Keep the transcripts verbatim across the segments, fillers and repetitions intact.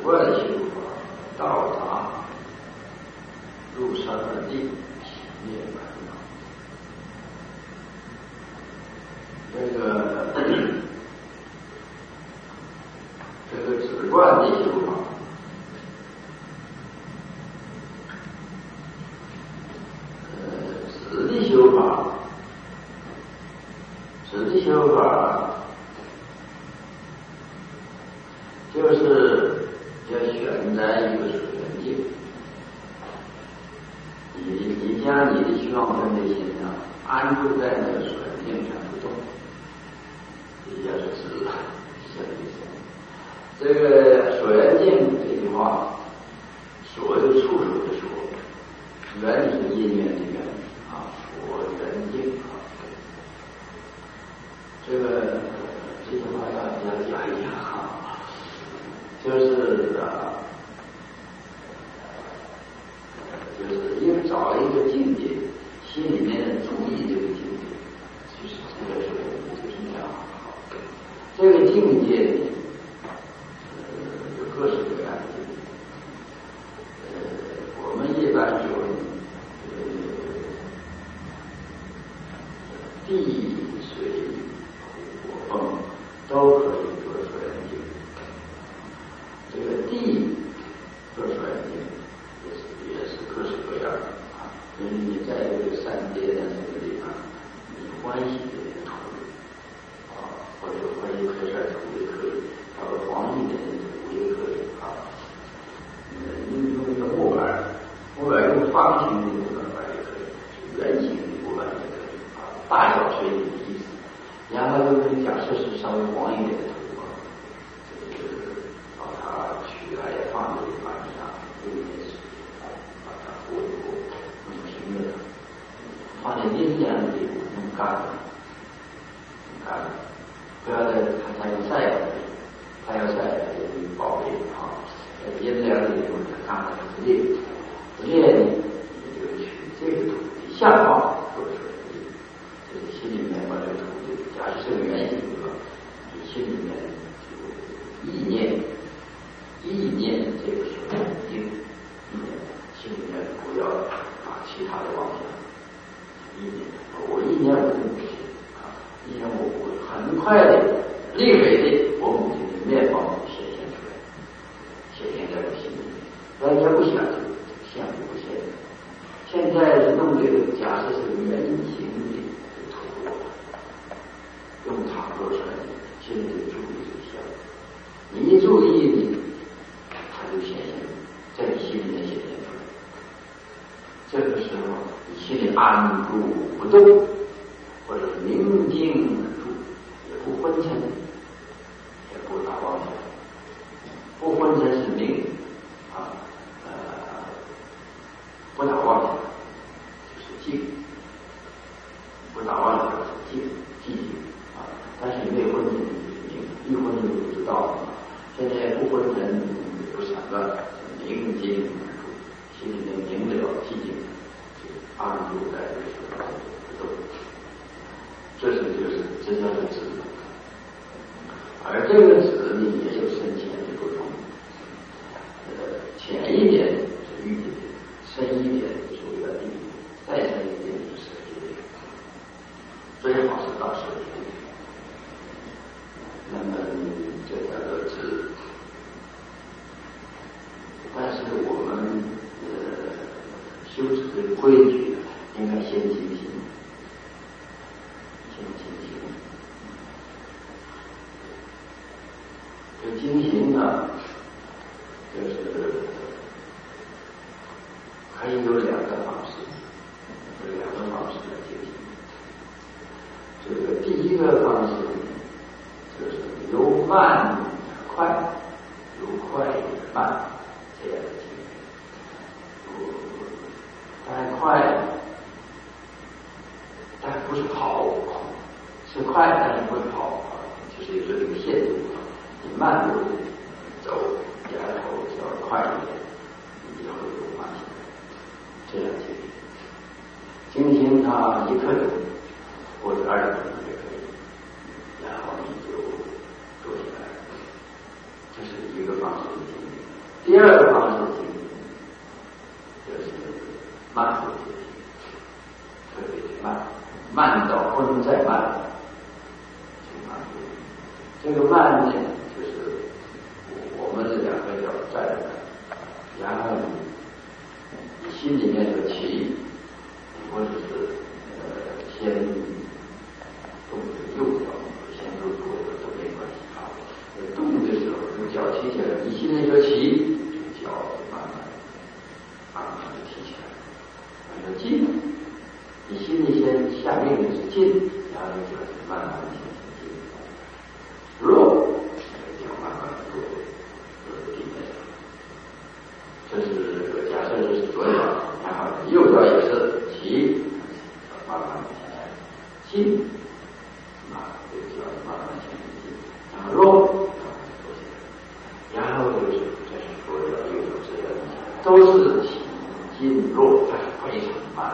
观修法，到达入三摩地涅槃了。这个这个止观的修法，呃，止的修法，止的修法。就是要选择一个水源境，你你将你的虚妄分别心啊安住在那个水源境上不动，也就是止，是这个意思。这个水源境这句话，所有处处的说，缘是因缘的缘啊，所缘境啊。这个这句话要要讲一下哈。就是啊，就是因为找一个境界，心里面注意这个境界，就是这个是就是这样。这个境界，呃，有各式各样的境界。呃，我们一般说，呃，地、水、火、风都可以做水源境。这个地做出来的也是也是各式各样的啊，因为你在这个山巅的这个地方，你欢喜的这个土啊，或者欢喜黑色土也可以，还有黄一点的土也可以啊。呃，你用一个木板，木板用方形的木板也可以，圆形的木板也可以啊，大小随你的意思。然后就是假设是稍微黄一点的土。取来也放在板上，用点水啊，把它和一和，弄平了，放在阴凉的地方，弄干了，弄干了，不要再它它要晒了，它要晒了也有保卫啊。在阴凉的地方，它干了不裂，不裂呢，你就取这个土地下方做出来的，就是心里面把这个土地，假设是个圆形的，你心里面就意念。意念这个是稳定，意念心里面不要把其他的妄想。意念，我意念我就不行啊！意念我我很快的、立伟的，我母亲的面貌显现出来，显现在我心里面。大家不想这个，想就不现。现在是弄这个假设是圆形的土，用它做出来的，心里注意这项。你一注意你。它就显现在你心里面显现出来。这个时候，你心里安住不动，或者宁静而住，也不昏沉，也不打妄想。不昏沉是明啊，呃，不打妄想就是静，不打妄想是静，寂静啊。但是没有昏沉就是明，一昏沉就不知道了。现在不昏沉。不想了，宁静而住，心里面明了寂静，安住在这个不动。这是就是这叫做止。而这个止呢，也有深浅的不同。呃，浅一点是欲界，深一点是缘地，再深一点是色界。最好是到色界。那么这叫做止。但是我们呃修持的规矩应该先精行，先精行。这精行呢，就是可以有两个方式，有两个方式来精行。这个第一个方式就是由慢快，由快慢。这样的经历，太快，但不是跑，是快，但是不是跑，就是有这个限度。你慢步走，然后稍微快一点，以后就慢下来。这样经历，精行它一刻钟或者二十分钟也可以，然后你就坐下来，这是一个方式的经历。 这个慢呢，就是我们这两个叫站着，然后你心里面有气，或者是呃先动右脚，先动左脚都没关系啊。动的时候，这个脚提起来，你心里有气，这个脚慢慢慢慢的提起来。那个静，你心里先下命令是静，然后就慢慢的进行静。弱，就慢慢的落落地面上。这是假设就是左脚，然后右脚也是起，慢慢的起来，静，啊，这个脚慢慢前进，然后落，然后就是这是左脚右脚这样，都是起进落，它是非常慢。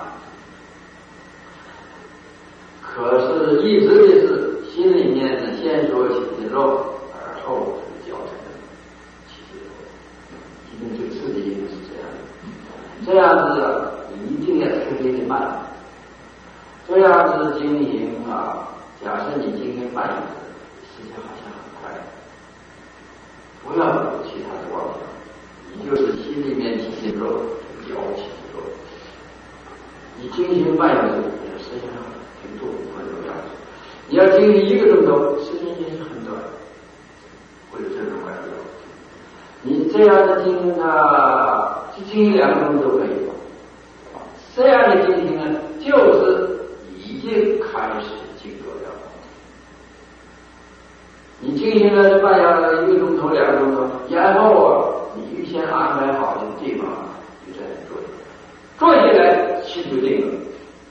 可是，一直的是心里面呢，先说起的肉，而后脚才能起的肉。今天这次的意思是这样的，这样子你一定要特别的慢，这样子经营啊。假设你经营慢一点，时间好像很快，不要有其他的妄想，你就是心里面起的肉，脚起的肉。你经营慢一点，时间挺多，很有样子。你要经营一个钟头，时间也是很短，会有这种感觉。你这样的经营呢，经营两个钟头都可以吧？这样的经营呢，就是已经开始经过了。你经营了半小一个钟头、两个钟头，然后啊，你预先安排好的地方，你在那坐，坐下来心就定了。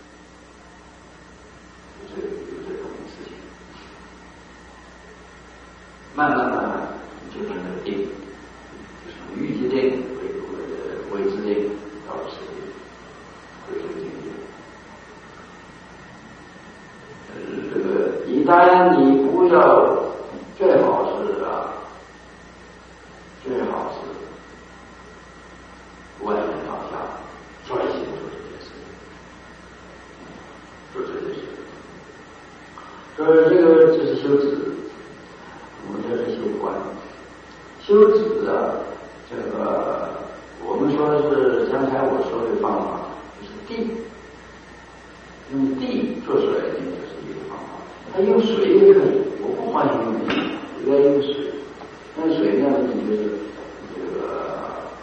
有这有这种事情，慢慢慢慢你就成了定，就是预计定、为为之定到实定，会这个境界。呃，这个一旦你不要，最好是啊，最好是外面放下，专心做这件事，做这件事。这这个这是修止，我们这是修观。修止啊，这个我们说是刚才我说的方法，就是地，用地做水就是一个方法。它用水也可以，我不欢迎用地，我愿意用水。但水呢，你就是这个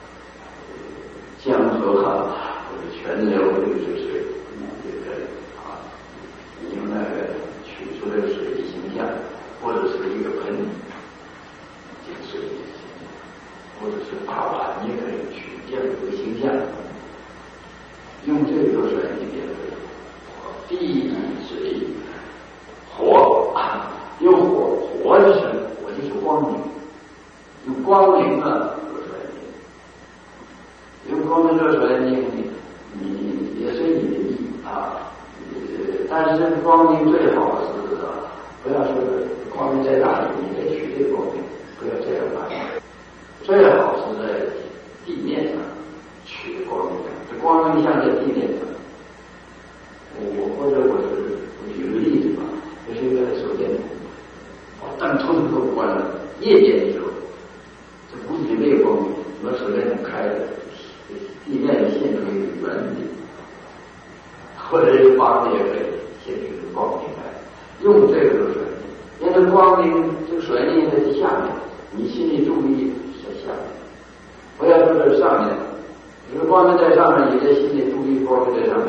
江河哈或者泉流这个水也可以啊。你用那个取出这个水的形象，或者是一个盆，这个水的形象，或者是大碗，你也可以取这样一个形象，用这个水里面的地水火，用火，火是什么？火就是光明，用光明啊做出来的，用光明做出来的，你你也随你的意啊。但是这个光明最好是啊，不要说光明在哪里，你得取这个光明，不要这样办。最好是在地面上取的光明，这光明像在地面上。我或者我是我举个例子吧，就是一个手电筒，把灯通通都关了，夜间的时候，这屋子里没有光明，我手电筒开了，地面现出一个圆的，或者是方的也可以现出一个光明来，用这个做水泥，因为光明这个水泥在下面，你心里注意在下面，不要说在上面。如果光明在上面，你在心里注意光明在上面。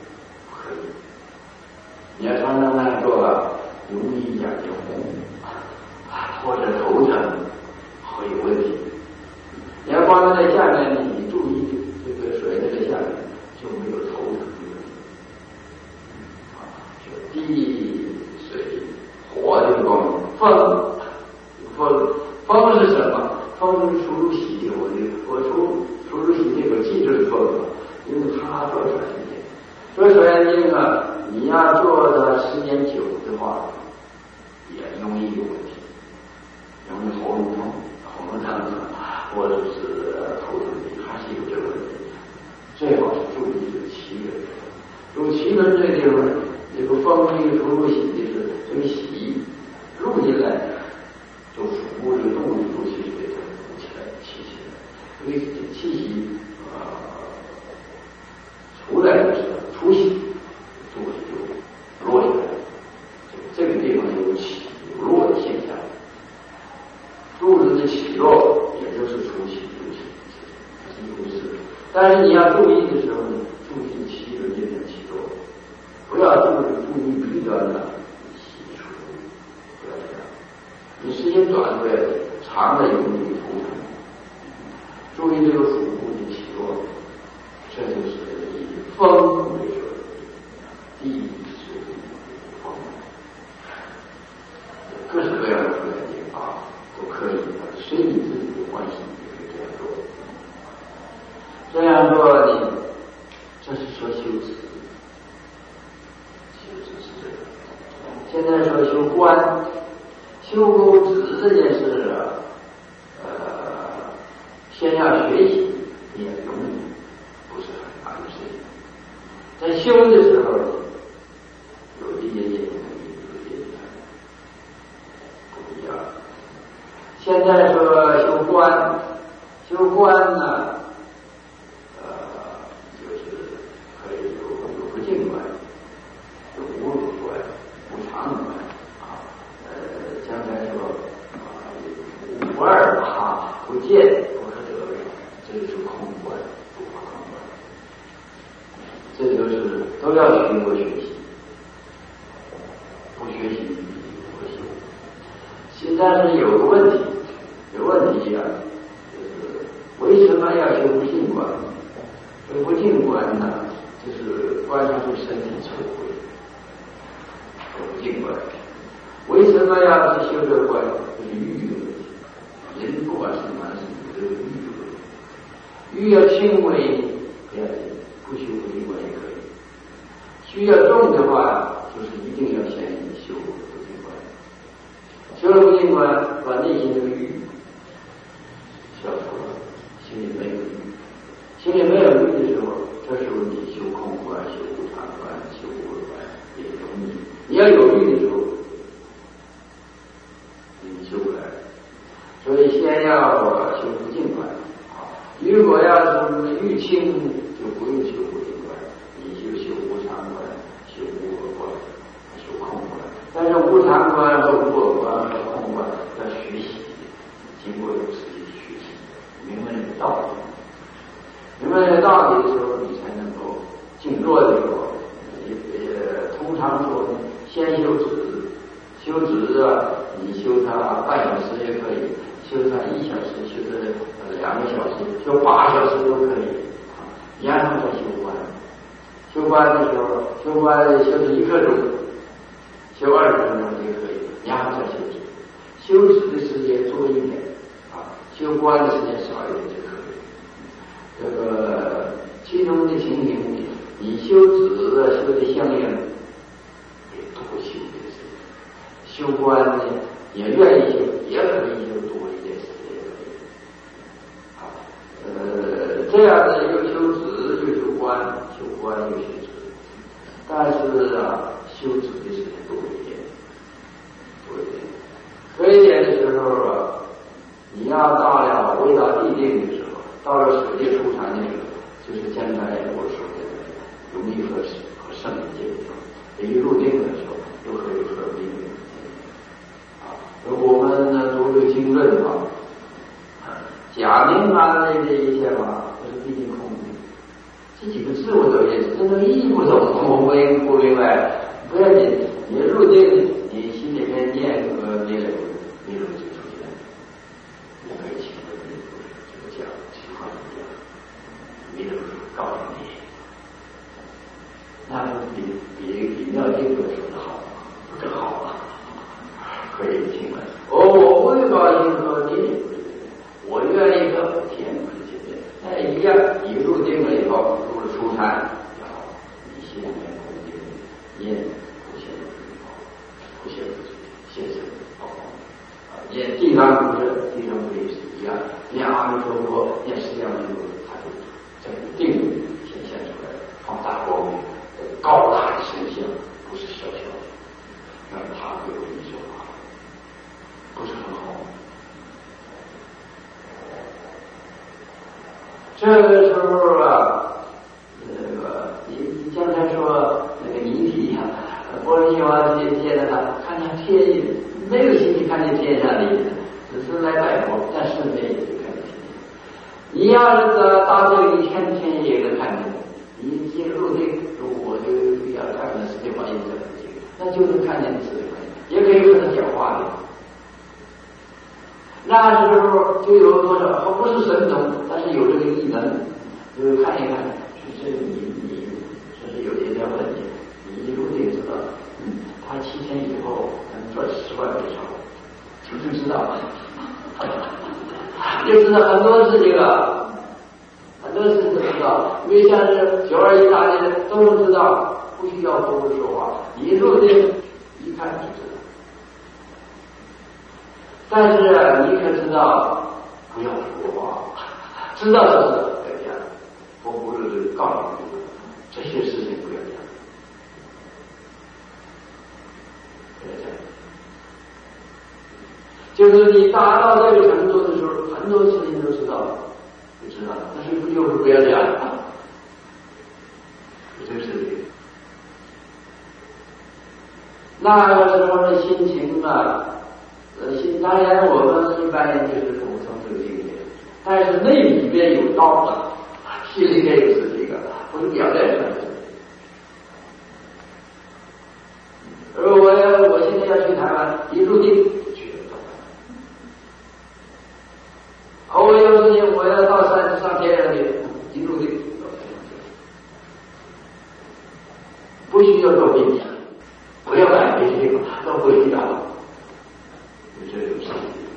你要常常那样做吧，容易眼睛红，或者头疼，会有问题。你要光在下面，你注意这个水在下面，就没有头疼的问题。啊，就地水火这个光明，风，风风是什么？风是出入喜，我的我出出入喜这个记就是风，因为它做出来的。做出来这个，你要做的时间久的话，也容易有问题，容易喉咙痛、喉咙疼，或者是头疼，还是有这个问题。最好是注意这个气轮，有气轮这个地方，这个风这个出入喜的是这个喜入进来， 这个气息呃出来的时候，出息肚子就落下来，这个地方有起有落的现象。肚子的起落也就是出息入息，是一回事。但是你要注意的时候呢，注意气轮间的起落，不要注意注意鼻端的吸出，不要这样。你时间短的长了有你头疼，注意这个腹部的起落，这就是以风为准，地是风，各式各样的出来的啊都可以，随你自己的关系也可以这样做。这样做呢，这是说修止，修止是这个。现在说修观，修沟止这件事啊，呃，先要学习也容易，不是很难的事情。在修的时候，有一些也容易，有一些不一样。现在说修观，修观呢，呃，就是可以有有不净观，有无我观，无常观啊。呃，将来说啊，无二哈，不见不可得，这就是空观，不空观。这就是都要学过学习，不学习不修。现在是有个问题。有问题啊，就是为什么要修不净观？这不净观呢，就是观察出身体臭秽，不净观。为什么要去修这个观？就是欲的问题。人不管是男是女，都有欲的问题。欲要轻微不要紧，不修不净观也可以。需要重的话，就是一定要先修不净观。修了不净观，把内心这个欲消除了，心里没有欲，心里没有欲的时候，这时候你修空观、修无常观、修无我观也容易。你要有欲的时候，你修不来。所以先要修不净观。如果要是欲轻，就不用修不净观，你就修无常观、修无我观、修空观。但是无常观和无我观和空观要学习，经过有时间学习。明白这个道理，明白这个道理的时候，你才能够静坐的时候，也也通常说先修止，修止啊，你修它半小时也可以，修它一小时，修它呃两个小时，修八小时都可以，然后再修观。修观的时候，修观修是一刻钟，修二十分钟也可以，然后再修止。修止的时间多一点。修观的时间少一点就可以。这个其中的情形，你修止的修的相应，也多修一点时间；修观呢，也愿意修，也可以修多一点时间也可以。啊，呃，这样的又修止又修观，修观又修止，但是啊，修止的时间多一点，多一点，多一点的时候啊。你要到了未到地定的时候，到了舍界出禅的时候，就是将来我说的容易和和圣人见的时候，一入定的时候，又可以和定的啊。我们呢读这个经论啊，假名啊那这一切嘛，都是毕竟空的。这几个字我都认识，这都意义不懂，我不明不明白。不要紧，你入定，你心里面念个念了，念了就出现了。我可以请问你，这个讲情况怎么样？没有告诉你，那就比比比妙经所说的好，更好了。可以请问，哦，我不会高兴说你，我愿意和天不是见面，那一样，你入定了以后，入了初禅，然后你心里面空定，念不现不现现身报告啊，念地上不是地上不也是一样，念阿弥陀佛，念释迦牟尼佛，他就这个定显现出来，放大光明，高大的神像，不是小小的，那他会有一说话，不是很好。 这个时候啊，那个你你刚才说那个泥体呀、啊，波罗蜜王接接着他看见天，没有心情看见天上的人，只是来拜佛，但是没有看见天。你要是到这里天天也能看见，你进入这个，我就要看看世界观音这个，那就能看见世界观音，也可以看到讲话的。那时候就有多少，不是神童，但是有这个异能，就看一看，就是你你，就是有一点问题，你一路得知道，嗯，他七天以后能赚十万倍钞，就就知道，就知道很多事情啊，很多事情都知道，因为像是九二一大地震都能知道，不需要多说话，一路的一看就知道。但是你可知道，不要说话，知道的是不要讲。我不是告诉你，这些事情不要讲，不要讲。就是你达到这个程度的时候，很多事情都知道了，就知道了。但是不就是不要讲，这个事情。那个时候的心情啊。呃，当然我们一般人就是普通这个境界，但是那里边有道的，心里边有是这个，不是表面上的。而我我现在要去台湾，一入定去了台湾。我有事情我要到山上天上去，一入定到天上去，不需要做兵讲，不要买这些都不需要。这种事情，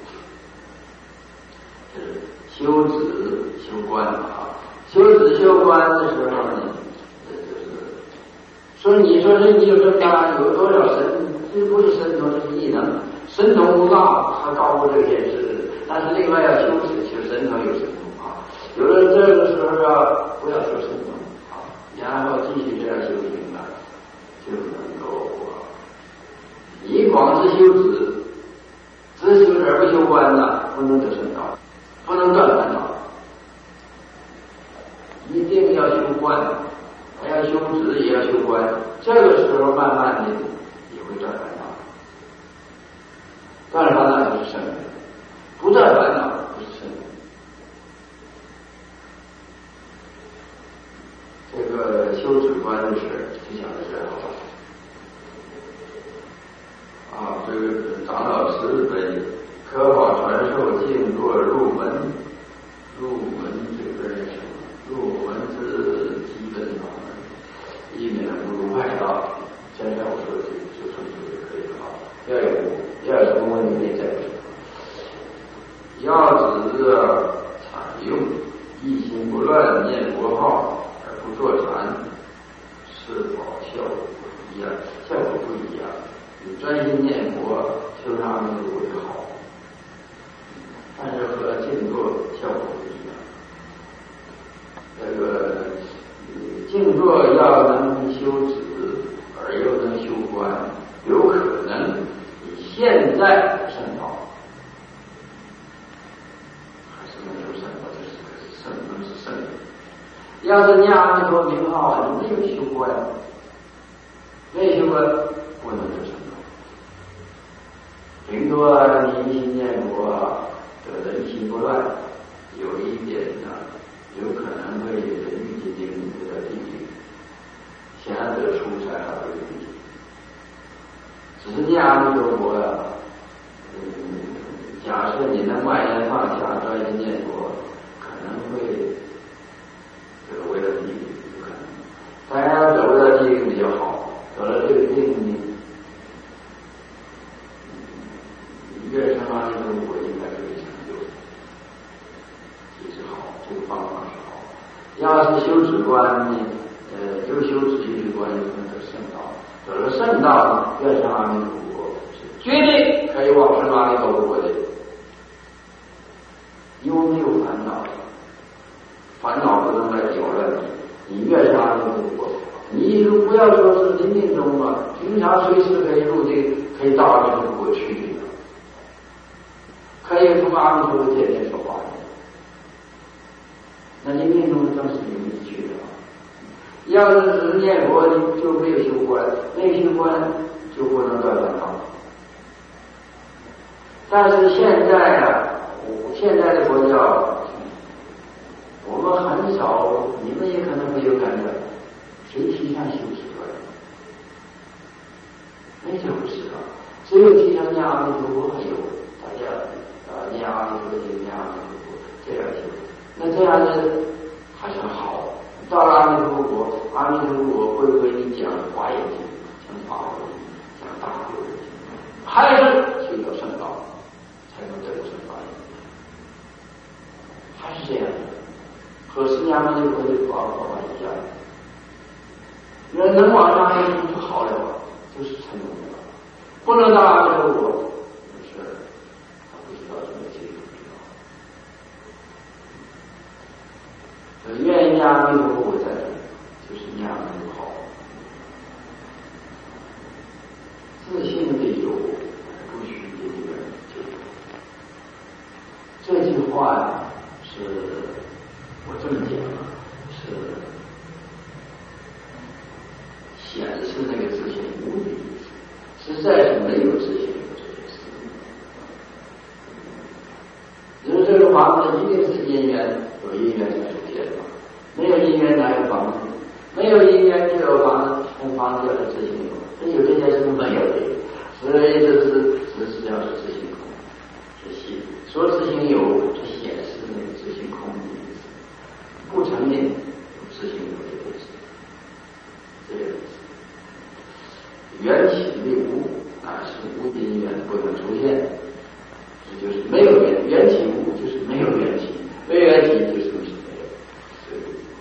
是修止修观啊。修止修观的时候呢，就是说你说是你有这么有多少神？这不是神通，这是异能。神通无道，他高过这个现实。但是另外要修止，修神通有神通啊。有了这个时候要不要说神通啊？然后继续这样修行啊，就能够你光是修止。只修而不修观呢，不能得圣道，不能断烦恼。一定要修观，还要修止，也要修观。这个时候慢慢的也会断烦恼，断烦恼就是圣人，不断烦恼不是圣人。这个修止观的事就讲的这样啊，这个长老慈悲科法传授静坐入门，入门这个是入门是基本法门，以免不入外道。现在我说的就成就就可以了。要有要有什么问题再说。要只采用一心不乱念佛号而不坐禅，是否效果不一样？效果不一样。你专心念佛，修上阿弥陀佛就好，但是和静坐效果不一样。这个静坐要能修止，而又能修观，有可能你现在圣道，还是能修圣道，这是圣，能是圣人。要是念阿弥陀名号，你没有修观，没有修观，不能得圣道。顶多你一心念佛，得的一心不乱，有一点呢，有可能会遇见这个地狱，想得出才还会遇见。只是念阿弥陀佛啊，嗯，假设你能万言放下，专心念佛，可能会这个为了地狱有可能。当然走到地狱比较好，走了这个地狱。越上阿弥陀佛应该可以成就，这是好，这个方法是好。要是修止观呢，呃，又修止又修观，又能得圣道。得了圣道呢，越上阿弥陀佛是绝对可以往生阿弥陀佛的，因为没有烦恼，烦恼不能来搅乱你。你越上阿弥陀佛，你不要说是临命中嘛，平常随时可以入定，可以到阿弥陀佛去的。可以从阿弥陀佛见面说话， 那你命中正是有你去的。要是只是念佛，你就没有修观，没有修观就不能到达道。但是现在啊，现在的佛教，我们很少，你们也可能会有感觉，谁提倡修持观？没这回事啊，只有提倡念阿弥陀佛，还有大家啊念阿弥陀佛就念阿弥陀佛，这样修，那这样的还是好。到了阿弥陀佛，阿弥陀佛会为你讲华严经、讲法华经、讲大般若经，还是修到圣道，才能得到圣法眼，还是这样的，和释迦牟尼佛的法法一样。人能往上一就好了，就是成功的，不能到阿弥陀佛，就是他不知道怎么解决。愿意念阿弥陀佛在这里，就是念阿弥陀佛好。自信的有，不许因缘就有。这句话呀，是我这么讲啊，是显示那个自信无的意思，实在是没有自信有这件事。因为这个房子一定是因缘，有因缘才出现的，没有因缘哪有房子？没有因缘就有房子，跟房子要是自信有，这有这件事没有的，所以这是只是要是自信空，是信说自信有，这显示那个自信空的意思，不承认有自信有这个意思，这个意思。缘起的无啊，是无因缘不能出现，这就是没有缘，缘起无就是没有缘起，没有缘起就是没有，所以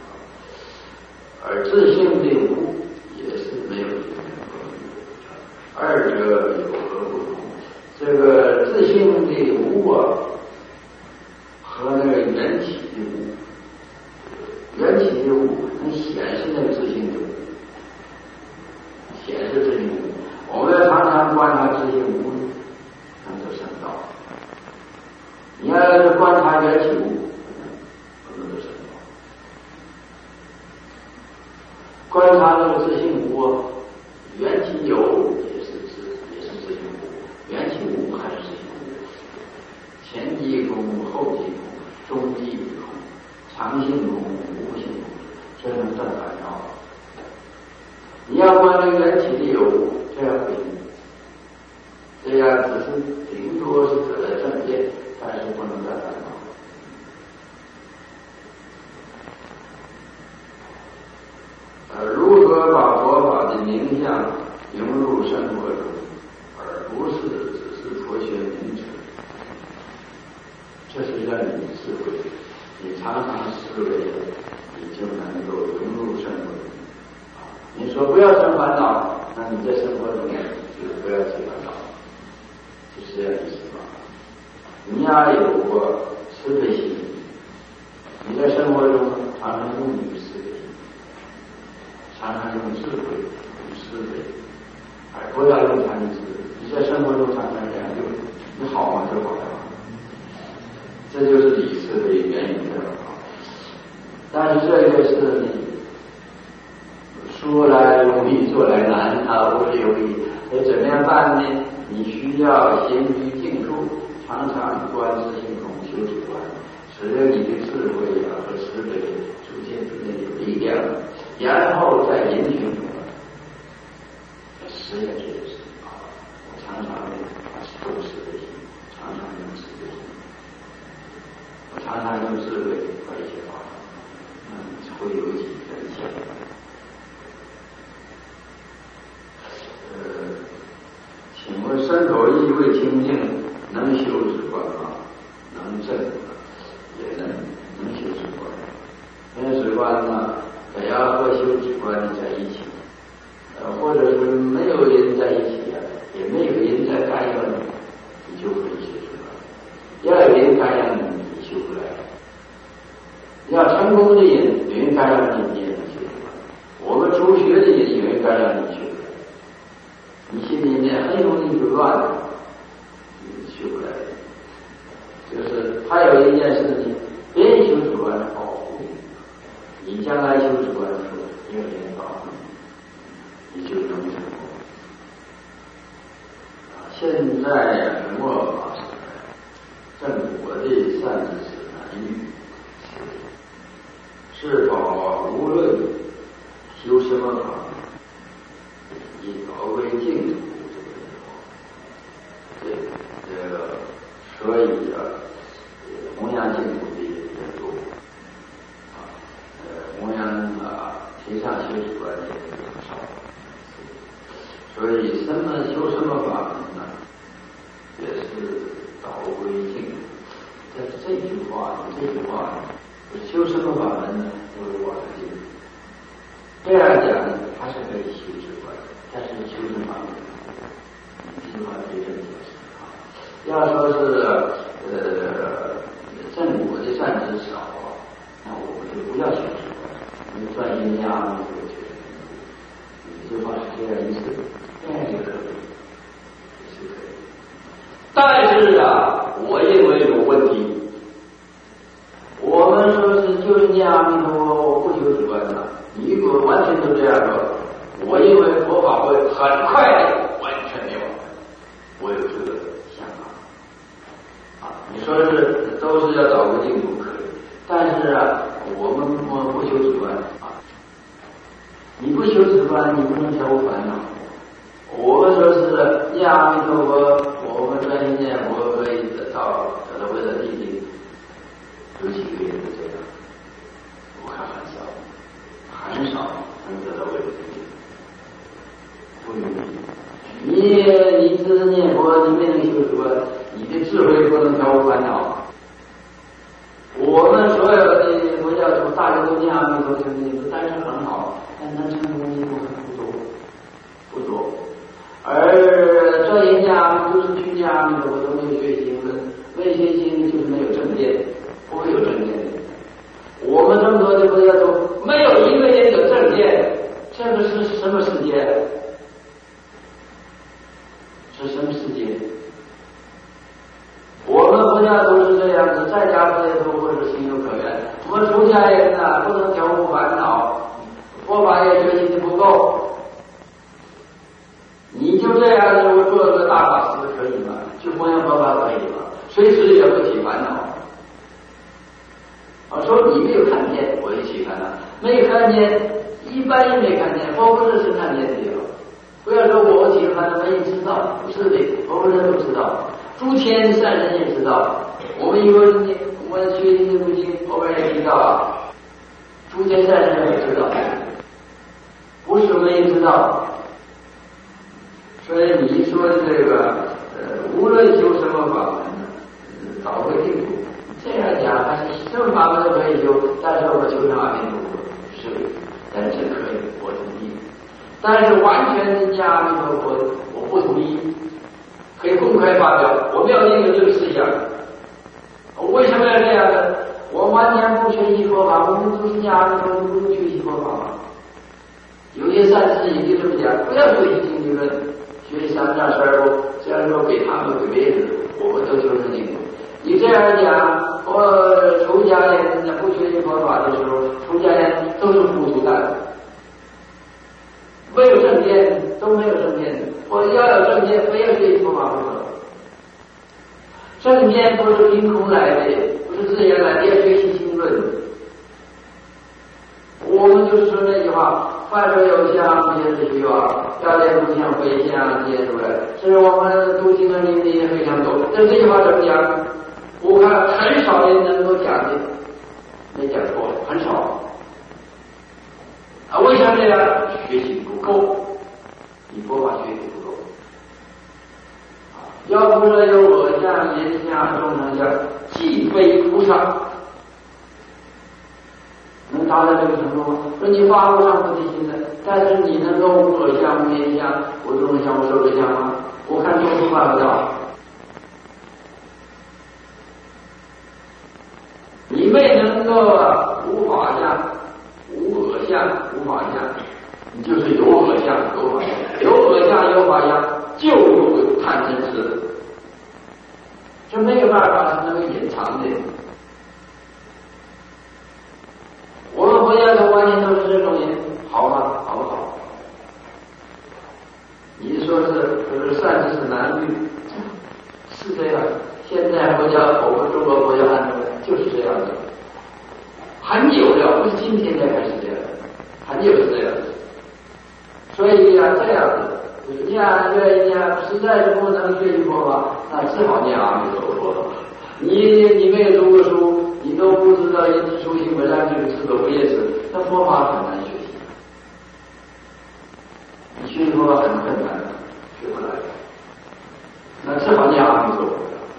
而自性的无也是没有缘，二者有何不同？这个自性的无啊，和那个缘起的无，缘起的无能显示那个自性的无。显示自性无，我们要常常观察自性无，能得圣道。你要是观察缘起无，不能得圣道。观察那个自性无，缘起有也是自也是自性无，缘起无还是自性无。前即空，后即空，中即空，常性空，无性空，这能断烦恼。你要观这个缘起的有，这样不行，这样只是顶多是得了正见，但是不能得烦恼。呃，如何把佛法的名相融入生活中，而不是只是佛学名词？这是让你智慧，你常常思维，你就能够融入生活中。你说不要生烦恼，那你在生活中就不要起烦恼，就是这样意思吧。你要有过慈悲心，你在生活中常常用你的慈悲心，常常用智慧、用慈悲，而不要用贪嗔痴。你在生活中常常这样用，你好吗？就好了。这就是理智的原因的啊。但是这个是你。说来容易，做来难啊！不是容易，所以怎么样办呢？你需要先于静处，常常观自性空，修止观，使得你的智慧啊和慈悲逐渐逐渐有力量，然后再引领我们实验这件事啊！我常常用慈悲心，常常用慈悲心，我常常用智慧和一些法，嗯，会有几分像。呃，请问身口意味清净，能修止观吗？能证，也能能修止观。因为止观呢，得要和修止观在一起，呃，或者是没有人在一起呀、啊，也没有人在干扰你，你就可以修止观。要有人干扰你，你修不来；要成功的人，有人干扰你，你也能修止观。我们初学的人，有人干扰你修。你心里面很容易就乱了，你修不来。就是还有一件事情，别人修止观好， 你将来修止观说这个念法，你就能成功。现在末法时代，正果的善知识难遇，是否无论修什么法，以导为净土这个对这个，所以啊，弘扬净土的人多啊，呃，弘扬啊，提倡修止观的人少，所以什么修什么法门呢？也是导归净土。但是这句话，这句话，修什么法门呢？就是往生净土。这样讲，还是可以修止观，但是修什么法门？这句话对这个解释啊。要说是呃正果的善知识少啊，那我们就不要修止观，我们专心念阿弥陀佛。这句话是这样意思，这样就可以，也是可以。但是啊，我认为有问题。我们说是就是念阿弥陀佛，不修止观的。你如果完全都这样说，我认为佛法会很快的完全灭亡。我有这个想法啊。你说是都是要找个净土可以，但是啊，我们不不修止观啊。你不修止观，你不能消烦恼。我们说是念阿弥陀佛，我们专心念佛可以得到得到为了地定，有几个人是这样？我看很少，很少能得到为了地定，不容易。你你只是念佛，你没能修止观，你的智慧不能消除烦恼。我们所有的佛教徒，大家都念阿弥陀佛，但是很好，但能成功的部分不多，不多。而这人家都是居家，我都没有学习论，没学习就是没有正见，不会有正见的。我们这么多的佛教徒，没有一个人有正见，这个是什么世界？是什么世界？我们佛教徒是这样子，在家佛教徒或者情有可原。我们出家人呢、啊，不能调伏烦恼，佛法也学习的不够。你就这样子，我做个大法师可以吗？去弘扬佛法可以吗？随时也不起烦恼。我说你没有看见，我一起看到；没看见，一般人没看见，佛菩萨是看见的。不要说我起烦恼，没人知道，不是的，佛菩萨都知道，诸天善人也知道。我们有人，我们学习不行，后面也知道啊，诸天善人也知道，不是没人知道。所以你说的这个呃，无论修什么法门，导归净土，这样讲还是什么法门都可以修，但是我修成阿弥陀佛是，但是可以，我同意。但是完全的念阿弥陀佛，我不同意。可以公开发表，我们要认可这个思想。为什么要这样呢？我完全不学习佛法，我们都是念阿弥陀佛，不用学习佛法吗？有些善知识已经这么讲，不要学习经理论。学习三藏十二部，这样说给他们给别人，我们都修成净土。你这样讲，我出家人不学习佛法的时候，出家人都是糊涂蛋，没有正见，都没有正见。我要有正见，非要学习佛法不可。正见不是凭空来的，不是自然来的，要学习经论。我们就是说那句话。凡所有相，皆是虚妄；要见诸相非相，皆是如来。所以我们读经的人也非常多。但这句话怎么讲？我看很少人能够讲的，没讲过，很少。啊，为什么这样？学习不够，你佛法学习不够。啊，要不说有恶相、言相、众生相，既非菩萨。能达到这个程度吗？说你发无上菩提心的，但是你能够无恶相、无言相、无众相、无寿者相吗？我看都是办不到。你没能够无法相、无恶相、无法相，你就是有恶相、有法相，有恶相、有法相，就有贪嗔痴，这没有办法能够隐藏的。我们佛教徒完善知识难遇，是这样。现在国家，我们中国国家安全就是这样的，很久了，不是今天才开始这样的，很久是这样的。所以呀、啊，这样子，你呀，这呀，实在是不能学习佛法，那只好念阿弥陀佛。你你没有读过书，你都不知道一修行本来就是自个不认识，那佛法很难学习。你学习佛法很困难，学不来，那只好念阿弥陀佛。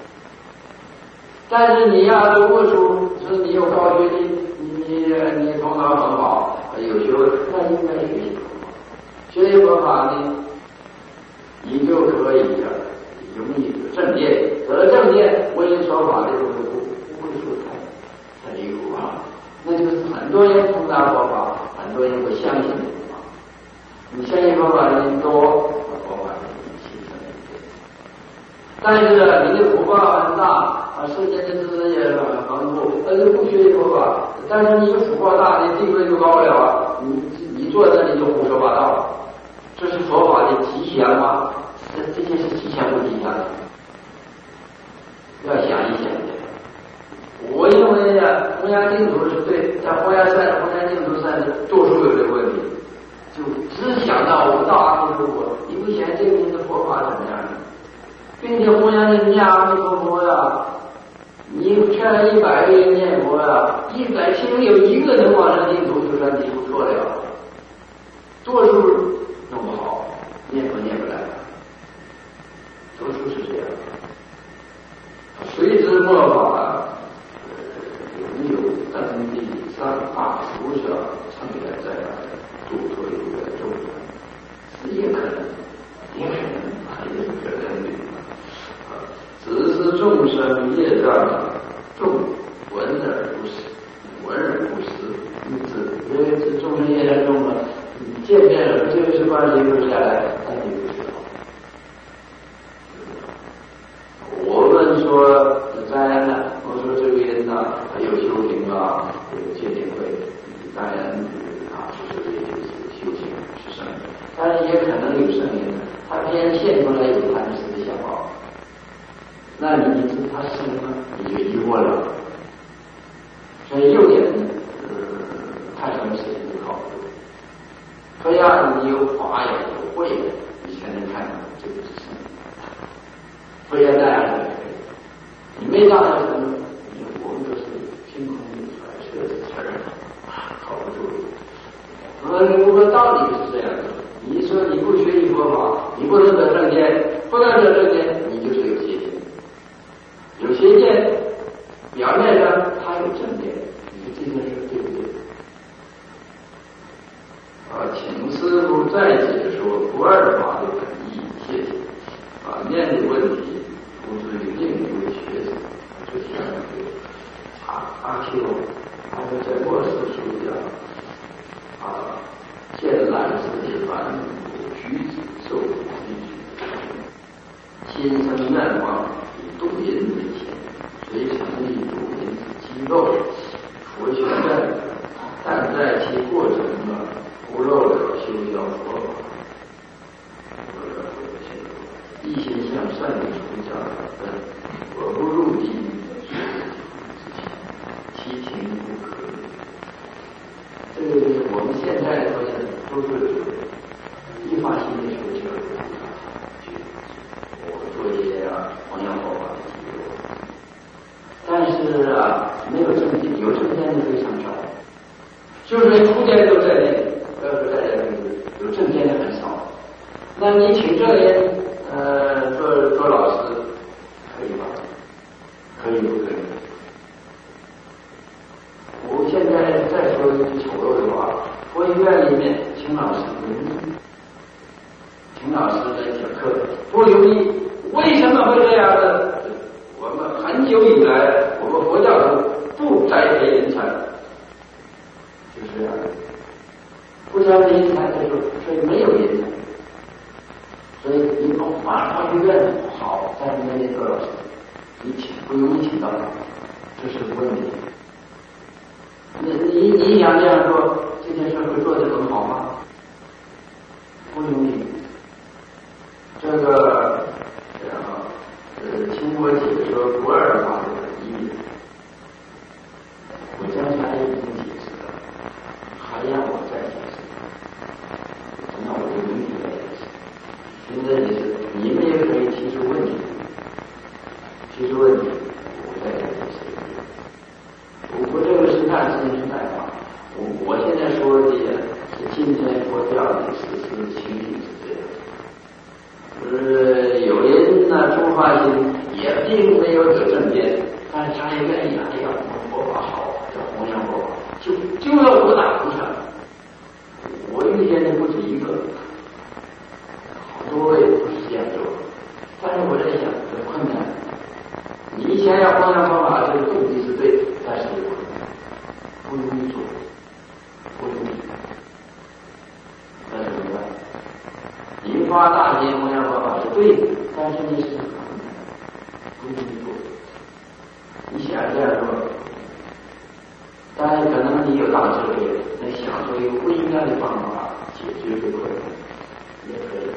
但是你要读过书，是你有高学历，你你你头脑很好，有学问，那应该学习佛法。学习佛法呢，你就可以呀、啊，容易正见，得了正见，为人说法的时候不不会说太太离谱啊。那就是很多人通达佛法，很多人会相信佛法。你相信佛法的人多，佛法就形成了。但是你的福报很大啊，世间的知识也很丰富，但是不学习佛法，但是你的福报大，你地位就高了啊，你你坐在那里就胡说八道，这是佛法的吉祥吗？这这些是吉祥不吉祥的？要想一想。我认为呀、啊，弘扬净土是对，但弘扬善、弘扬净土善的多数有这个问题，就只想到我到阿弥陀佛，你不想这个人的佛法怎么样？并且弘扬人家阿弥陀佛呀，你劝了一百个人念佛呀，一百其中有一个能往生净土，就算你不错了。多数弄不好，念佛念不来，多数是这样。随之末法，有没有登地三大菩萨成员在度脱有缘众生？也可能，也可能，也是可能的。只是众生业障重，闻而不识，闻而不识，因此因为是众生业障重了，你见面了，这个是关系留下来，那你不知道。我们说当然了，我说这个人呢，他有修行啊，有戒定慧，当然啊，就是也就是修行是圣人，当然也可能有圣人，他偏现出来有贪食的相貌。那你知他是什么？你就疑惑了。所以有点呃，看什么事情都考虑。非要你有法有有慧的，你才能看到这个是什么。非要那样的，你没到那程度，我们都是凭空揣测这词儿，靠不住。那如果道理是这样的，你说你不学习佛法，你不能得正见，不能得正见，你就是有邪见。有邪见，表面上他有正见，你说这件事对不对？啊，请师父再解说不二法的本意，谢谢。啊，念的问题不是有另一位学生，就是那个阿阿 Q， 他说在末世书讲啊，见蓝色的凡夫举止受苦心生愿望。度人为前，随成立度人机构，佛学院，但在其过程中不漏了修教佛法，一心向善的崇教本，我不入地狱，其情不可语。这个我们现在好像都是一发心的时候就我做一些啊弘扬佛法的机构，但是啊没有正见，有正见的非常少，就是连出家都在内，都是在这里，有正见的很少。那你请这人呃做做老师可以吗？可以不可以？我现在再说一句丑陋的话，佛学院里面请老师不容易，请老师来讲课不容易。为什么会这样呢？我们很久以来，我们佛教徒不栽培人才，就是这样的。不栽培人才的时候，所以没有人才。所以你从法法学院好，在那边做老师，你请不容易请到他，这是个问题。你你你想这样做，这件事会做得更好吗？不容易。这个他也愿意啊，哎呀，我们佛法好，叫弘扬佛法，就就要多打鼓场。我遇见的不止一个，好多位不是这样做。但是我在想，很困难。你以前要弘扬佛法，这个动机是对的，但是不容易做，不容易。那怎么办？引发大心弘扬佛法是对的，但是呢是很困难，不容易做。你想这样做，当然可能你有大智慧，能想出一个不应该的方法解决这个困难，也可以。